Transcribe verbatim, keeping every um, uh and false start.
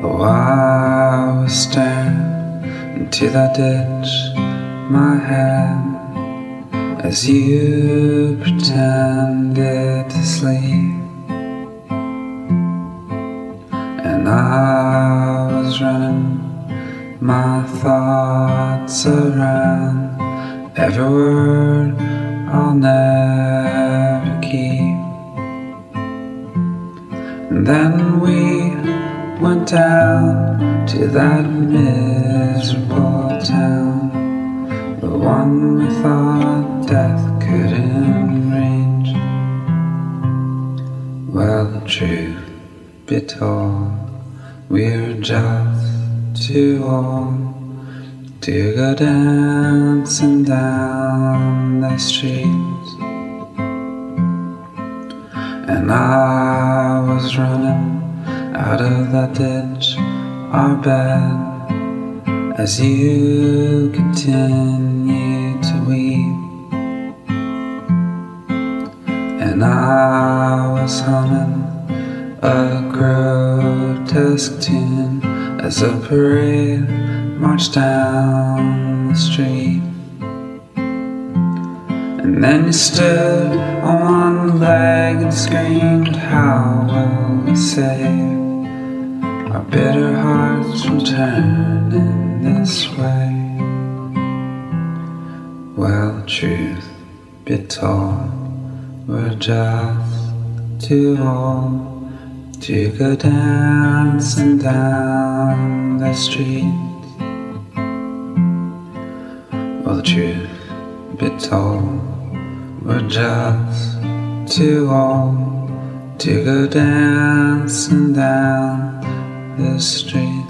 Oh, I was staring into that ditch, my hand, as you pretended to sleep. And I was running my thoughts around every word I'll never keep. And then we went down to that miserable town, the one we thought death couldn't reach. Well, the truth be told, we're just too old to go dancing down the streets. And I was running out of that ditch, our bed, as you continued to weep. And I was humming a grotesque tune as a parade marched down the street. And then you stood on one leg and screamed, how will we save our bitter hearts from turning this way? Well, the truth be told, we're just too old to go dancing down the street. Well, the truth be told, we're just too old to go dancing down the street.